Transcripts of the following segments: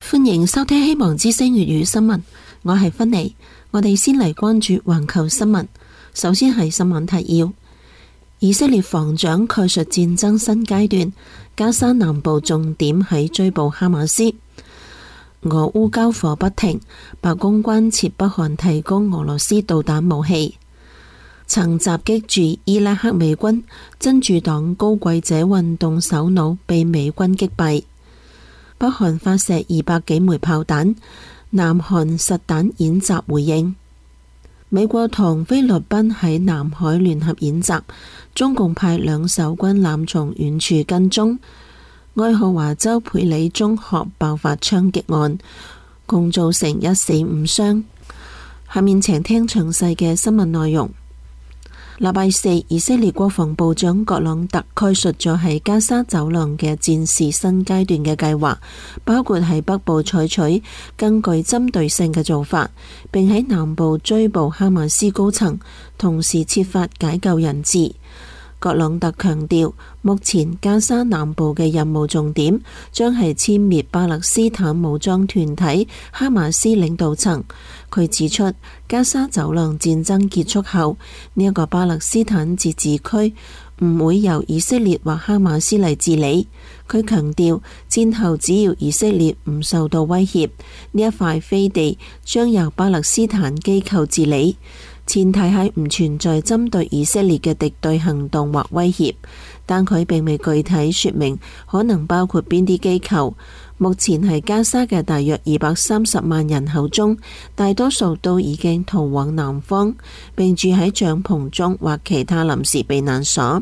歡迎收聽希望之聲粵語新聞，我係芬妮。我哋先嚟關注環球新聞。首先係新聞提要：以色列防長概述戰爭新階段，加沙南部重點喺追捕哈馬斯。俄烏交火不停，白宮關切北韓提供俄羅斯導彈武器。曾襲擊駐伊拉克美軍真主黨高貴者運動首腦被美軍擊斃。北韓發射200幾枚炮彈，南韓實彈演習回應。美國同菲律賓喺南海聯合演習，中共派2艘軍艦從遠處跟蹤。愛荷華州培里中學爆發槍擊案，共造成1死5傷。下面請聽詳細嘅新聞內容。禮拜四，以色列國防部長葛朗特概述咗喺加沙走廊嘅戰事新階段嘅計劃，包括喺北部採取更具針對性嘅做法，並喺南部追捕哈馬斯高層，同時設法解救人質。葛朗特強調，目前加沙南部嘅任務重點將係殲滅巴勒斯坦武裝團體哈馬斯領導層。佢指出，加沙走廊戰爭結束後，呢一個巴勒斯坦自治區唔會由以色列或哈馬斯嚟治理。佢強調，戰後只要以色列唔受到威脅，呢一塊飛地將由巴勒斯坦機構治理。前提係唔存在針對以色列嘅敵對行動或威脅，但佢並未具體說明可能包括邊啲機構。目前係加沙嘅大約230萬人口中，大多數都已經逃往南方，並住喺帳篷中或其他臨時避難所。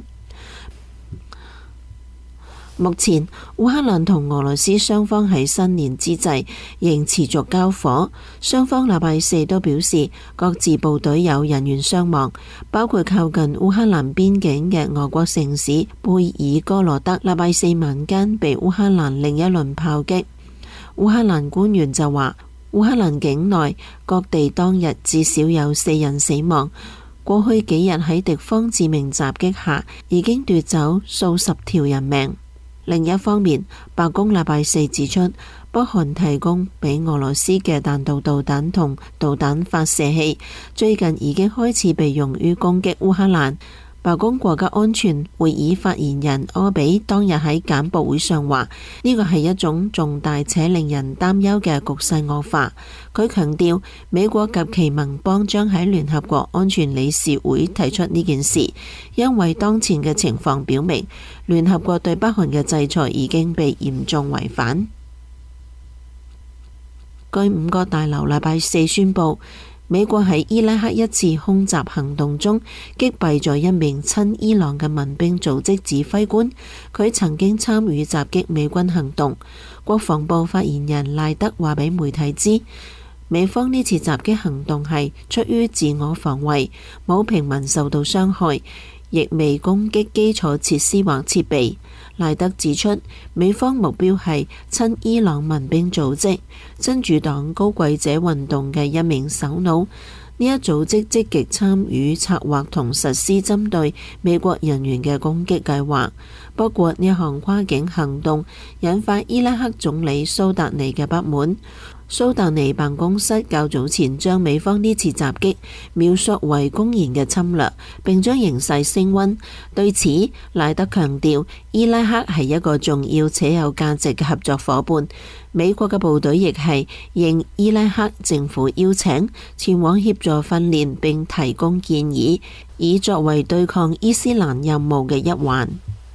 目前，烏克蘭同俄羅斯雙方喺新年之際仍持續交火，雙方禮拜四都表示各自部隊有人員傷亡，包括靠近烏克蘭邊境嘅俄國城市貝爾哥羅德，禮拜四晚間被烏克蘭另一輪炮擊。烏克蘭官員就話，烏克蘭境內各地當日至少有4人死亡，過去幾日喺敵方致命襲擊下已經奪走數十條人命。另一方面，白宮禮拜四指出，北韓提供俾俄羅斯嘅彈道導彈同導彈發射器，最近已經開始被用於攻擊烏克蘭。白宮國家安全會議發言人柯比當日喺簡報會上話，呢個係一種重大且令人擔憂嘅局勢惡化。佢強調，美國及其盟邦將喺聯合國安全理事會提出呢件事，因為當前嘅情況表明，聯合國對北韓嘅制裁已經被嚴重違反。據5個大樓禮拜四宣布，美國喺伊拉克一次空襲行動中擊斃咗一名親伊朗嘅民兵組織指揮官，佢曾經參與襲擊美軍行動。國防部發言人賴德話俾媒體知，美方呢次襲擊行動係出於自我防衛，冇平民受到傷害，亦未攻擊基礎設施或設備。賴德指出，美方目標係親伊朗民兵組織真主黨高貴者運動嘅一名首腦。呢一組織積極參與策劃同實施針對美國人員嘅攻擊計劃。不過呢項跨境行動引發伊拉克總理蘇達尼嘅不滿。蘇達尼辦公室較早前將美方呢次襲擊描述為公然嘅侵略，並將形勢升溫。對此，賴德強調，伊拉克係一個重要且有價值嘅合作夥伴。美國嘅部隊亦係應伊拉克政府邀請，前往協助訓練並提供建議，以作為對抗伊斯蘭任務嘅一環。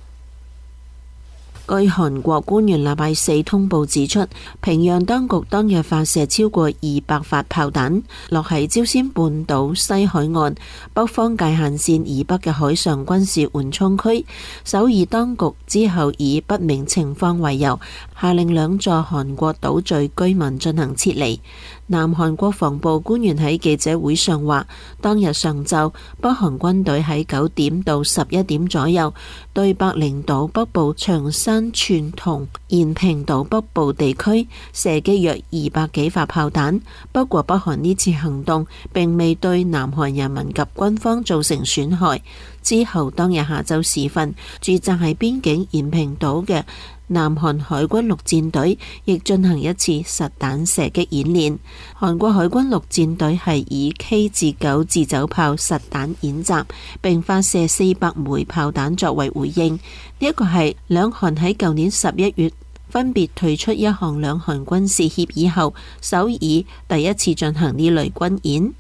據韓國官員禮拜四通報指出，平壤當局當日發射超過200發炮彈，落喺朝鮮半島西海岸北方界限線以北嘅海上軍事緩衝區。首爾當局之後以不明情況為由，下令2座韓國島嶼居民進行撤離。南韓國防部官員喺記者會上話，當日上晝北韓軍隊喺9點到11點左右對白翎島北部長山川同延平島北部地區射擊約200幾發炮彈。不過北韓呢次行動並未對南韓人民及軍方造成損害。之後當日下晝時分，駐紮喺邊境延平島嘅南韓海軍陸戰隊亦進行一次實彈射擊演練。韓國海軍陸戰隊係以 K-9自走炮實彈演習，並發射400枚炮彈作為回應。呢一個係兩韓喺舊年11月分別退出一項兩韓軍事協議後，首爾第一次進行呢類軍演。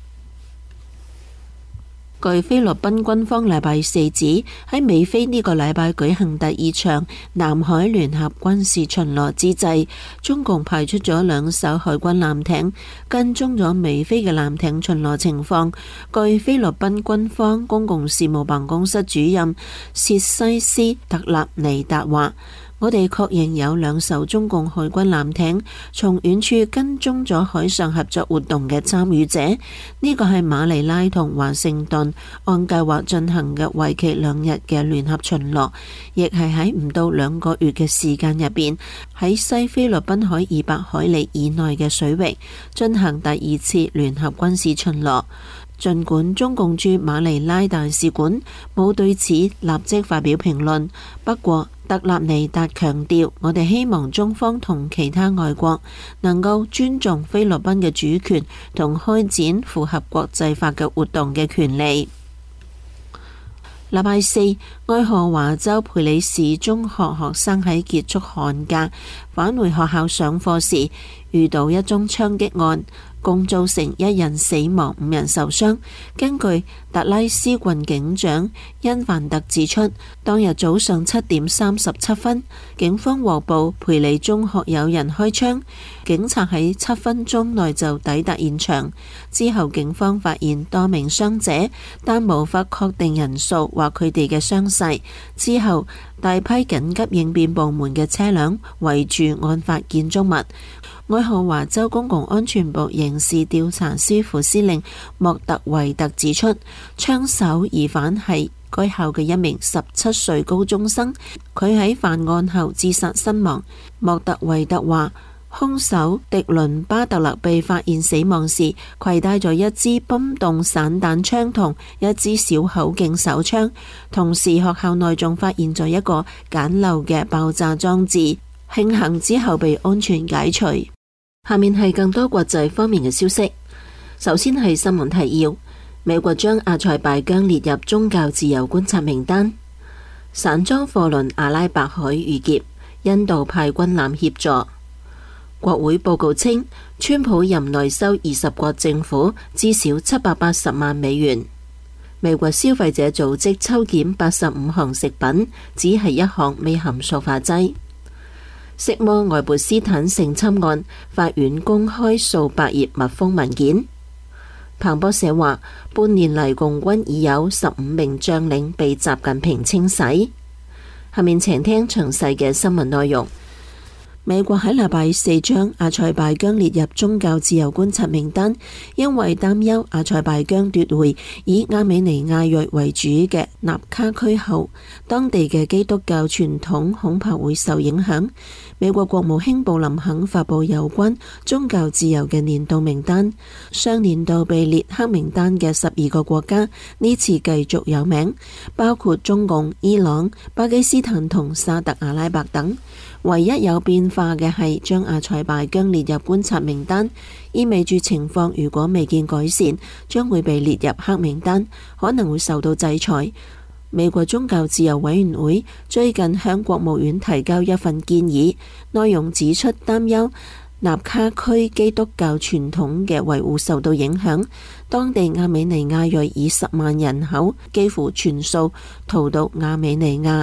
據菲律賓軍方禮拜四指，喺美菲呢個禮拜舉行第二場南海聯合軍事巡邏之際，中共派出咗2艘海軍艦艇，跟蹤咗美菲嘅艦艇巡邏情況。據菲律賓軍方公共事務辦公室主任薛西斯特納尼達話：我哋確認有2艘中共海軍艦艇從遠處跟蹤咗海上合作活動嘅參與者，呢個係馬尼拉同華盛頓按計劃進行嘅為期2日嘅聯合巡邏，亦係喺唔到2個月嘅時間入邊，喺西菲律賓海200海里以內嘅水域進行第2次聯合軍事巡邏。儘管中共駐馬尼拉大使館冇對此立即發表評論，不過特納尼達強調，我哋希望中方同其他外國能夠尊重菲律賓嘅主權同開展符合國際法嘅活動嘅權利。禮拜四，愛荷華州培里市中學學生喺結束寒假返回學校上課時，遇到一宗槍擊案，共造成1人死亡、5人受傷。根據達拉斯郡警長恩凡特指出，當日早上7點37分，警方獲報培里中學有人開槍，警察喺7分鐘內就抵達現場。之後警方發現多名傷者，但無法確定人數或佢哋嘅傷勢。之後大批緊急應變部門嘅車輛圍住案發建築物。愛荷華州公共安全部刑事調查司副司令莫特維特指出，槍手疑犯係該校嘅一名17歲高中生，佢喺犯案後自殺身亡。莫特維特話，兇手迪倫巴特勒被發現死亡時，攜帶咗一支泵動散彈槍同一支小口徑手槍，同時學校內仲發現咗一個簡陋嘅爆炸裝置，慶幸之後被安全解除。下面係更多國際方面嘅消息。首先係新聞提要：美國將阿塞拜疆列入宗教自由觀察名單；散裝貨輪阿拉伯海遇劫，印度派軍艦協助。國會報告稱，川普任內收20國政府至少780萬美元。美國消費者組織抽檢85項食品，只係1項未含塑化劑。色魔愛潑斯坦性侵案，法院公開數百頁密封文件。彭博社話，半年嚟共軍已有15名將領被習近平清洗。下面請聽詳細嘅新聞內容。美國喺禮拜四將阿塞拜疆列入宗教自由觀察名單，因為擔憂阿塞拜疆奪回以亞美尼亞裔為主嘅納卡區後，當地嘅基督教傳統恐怕會受影響。美國國務卿布林肯發佈有關宗教自由嘅年度名單，上年度被列黑名單嘅12個國家，呢次繼續有名，包括中共、伊朗、巴基斯坦同沙特阿拉伯等。唯一有變化嘅係將阿塞拜疆列入觀察名單，意味住情況如果未見改善，將會被列入黑名單，可能會受到制裁。美國宗教自由委員會最近向國務院提交一份建議，內容指出擔憂納卡區基督教傳統嘅維護受到影響，當地亞美尼亞裔以10萬人口幾乎全數逃到亞美尼亞。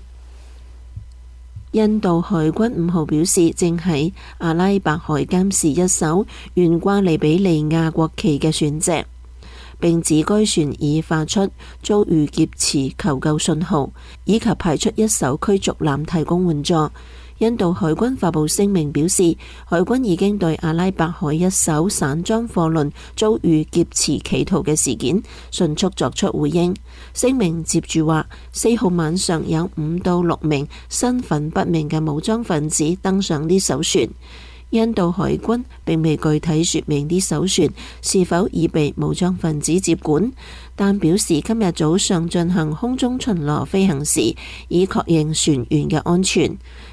印度海軍5號表示，正喺阿拉伯海監視一艘懸掛利比里亞國旗嘅船隻，並指該船已發出遭遇劫持求救信號，以及派出一艘驅逐艦提供援助。印度海軍發佈聲明表示，海軍已經對阿拉伯海一艘散裝貨輪遭遇劫持企圖嘅事件迅速作出回應。聲明接住話，4號晚上有5到6名身份不明嘅武裝分子登上呢艘船。印度海軍並未具體說明呢艘船是否已被武裝分子接管，但表示今日早上進行空中巡邏飛行時，已確認船員嘅安全。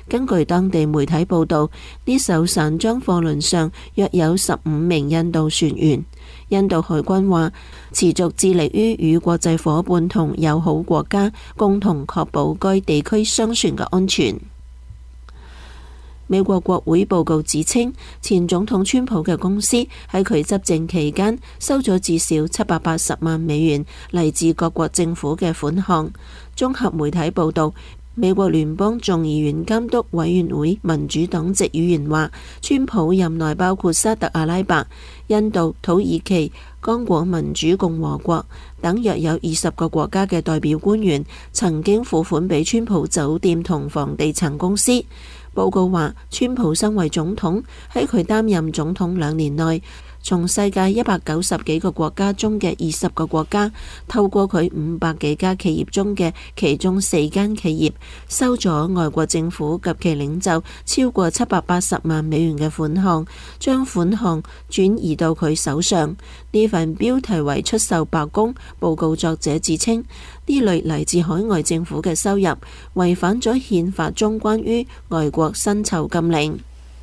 根據當地媒體報道，呢艘散裝貨輪上約有15名印度船員。印度海軍話，持續致力於與國際夥伴同友好國家共同確保該地區商船嘅安全。美國國會報告指稱，前總統川普嘅公司喺佢執政期間收咗至少780萬美元嚟自各國政府嘅款項。綜合媒體報道，美國聯邦眾議院監督委員會民主黨籍議員話，川普任內包括沙特阿拉伯、印度、土耳其、剛果民主共和國等約有20個國家嘅代表官員曾經付款俾川普酒店同房地產公司。報告話，川普身為總統，喺佢擔任總統2年內，從世界190幾個國家中嘅20個國家，透過佢500幾家企業中嘅其中4間企業，收咗外國政府及其領袖超過780萬美元嘅款項，將款項轉移到佢手上。呢份標題為出售白宮報告作者指稱，呢類嚟自海外政府嘅收入違反咗憲法中關於外國薪酬禁令。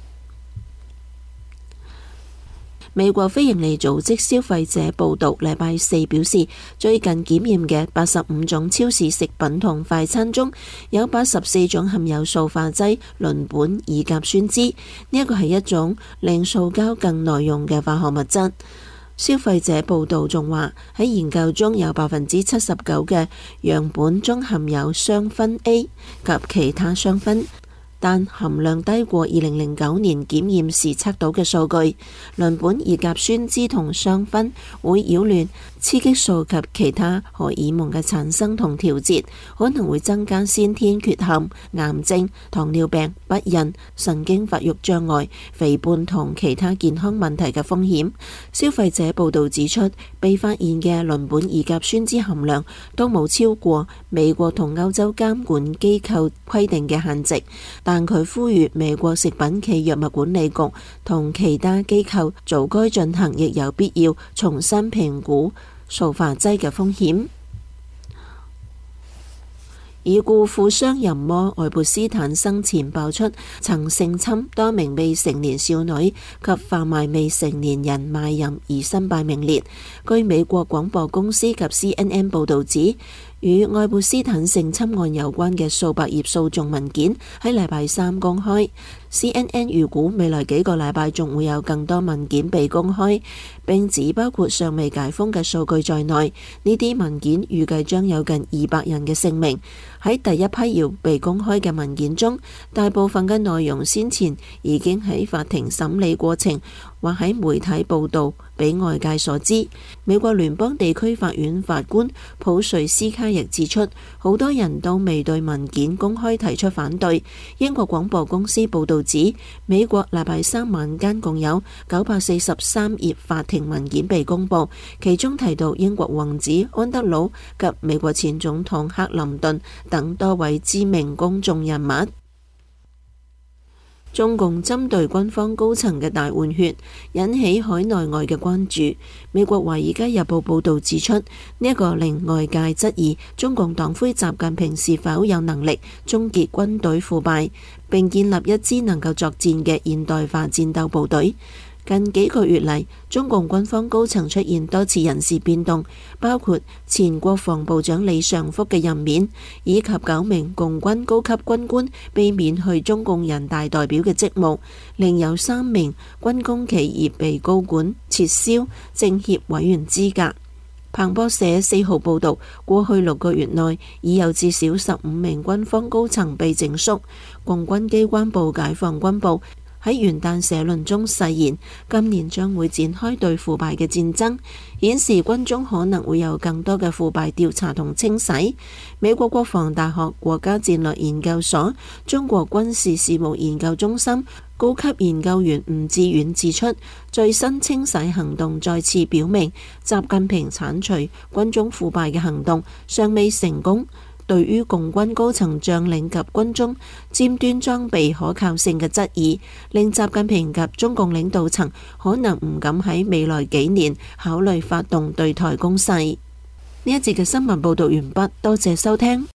美國非營利組織消費者報導禮拜4表示，最近檢驗嘅85種超市食品同快餐中，有84種含有塑化劑鄰苯乙甲酸酯，呢一個係一種令塑膠更耐用嘅化學物質。消費者報導仲話，喺研究中有79%嘅樣本中含有雙酚 A 及其他雙酚，但含量低過2009年檢驗時測到嘅數據。鄰苯乙甲酸酯同雙酚會擾亂雌激素及其他荷爾蒙嘅產生同調節，可能會增加先天缺陷、癌症、糖尿病、不孕、神經發育障礙、肥胖同其他健康問題嘅風險。消費者報導指出，被發現嘅鄰苯乙甲酸酯含量都冇超過美國同歐洲監管機構規定嘅限值，但佢呼籲美國食品暨藥物管理局同其他機構早該進行，亦有必要重新評估塑化劑嘅風險。已故富商淫魔愛潑斯坦生前爆出曾性侵多名未成年少女及販賣未成年人賣淫而身敗名裂。據美國廣播公司及 CNN 報導指，與愛潑斯坦性侵案有關嘅數百頁訴訟文件喺禮拜3公開。CNN 預估未來幾個禮拜仲會有更多文件被公開，並指包括尚未解封嘅數據在內，呢啲文件預計將有近200人嘅性命。喺第一批要被公開嘅文件中，大部分嘅內容先前已經喺法庭審理過程或喺媒體報導俾外界所知。美國聯邦地區法院法官普瑞斯卡亦指出，好多人都未對文件公開提出反對。英國廣播公司報導指，美國禮拜3晚間共有943頁法庭文件被公佈，其中提到英國王子安德魯及美國前總統克林頓等多位知名公眾人物。中共針對軍方高層嘅大換血引起海內外嘅關注。美國《華爾街日報》報導指出，呢一個令外界質疑中共黨魁習近平是否有能力終結軍隊腐敗，並建立一支能夠作戰嘅現代化戰鬥部隊。近幾個月嚟，中共軍方高層出現多次人事變動，包括前國防部長李尚福嘅任免，以及9名共軍高級軍官被免去中共人大代表嘅職務，另有3名軍工企業被高管撤銷政協委員資格。彭博社4號報導，過去6個月內已有至少15名軍方高層被整肅。共軍機關部解放軍部喺元旦社論中誓言，今年將會展開對腐敗嘅戰爭，顯示軍中可能會有更多嘅腐敗調查同清洗。美國國防大學國家戰略研究所中國軍事事務研究中心高級研究員吳志遠指出，最新清洗行動再次表明，習近平剷除軍中腐敗嘅行動尚未成功。對於共軍高層將領及軍中尖端裝備可靠性嘅質疑，令習近平及中共領導層可能唔敢喺未來幾年考慮發動對台攻勢。呢一節嘅新聞報道完畢，多謝收聽。